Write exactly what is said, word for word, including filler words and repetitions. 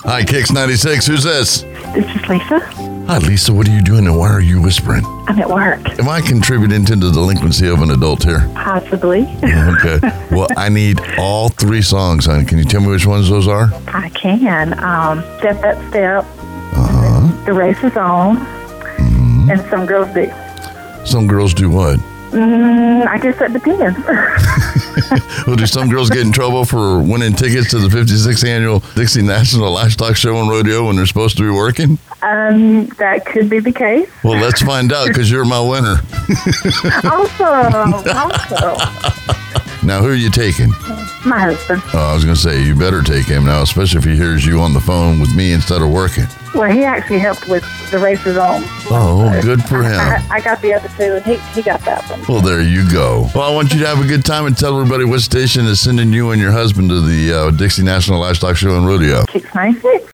Hi, Kicks ninety-six. Who's this? This is Lisa. Hi, Lisa. What are you doing and why are you whispering? I'm at work. Am I contributing to the delinquency of an adult here? Possibly. Okay. Well, I need all three songs, honey. Can you tell me which ones those are? I can. Um, Step That Step. Uh-huh. The Race is On. Mm-hmm. And Some Girls Do. Some girls do what? Mm, I guess that depends. Well, do some girls get in trouble for winning tickets to the fifty-sixth annual Dixie National Livestock Show and Rodeo when they're supposed to be working? um, that could be the case. Well, let's find out because you're my winner. Awesome. Awesome. Now, who are you taking? My husband. Oh, I was going to say, you better take him now, especially if he hears you on the phone with me instead of working. Well, he actually helped with The Race is On. Oh, good for him. I, I got the other two, and he, he got that one. Well, there you go. Well, I want you to have a good time and tell everybody what station is sending you and your husband to the uh, Dixie National Livestock Show and Rodeo. six ninety-six.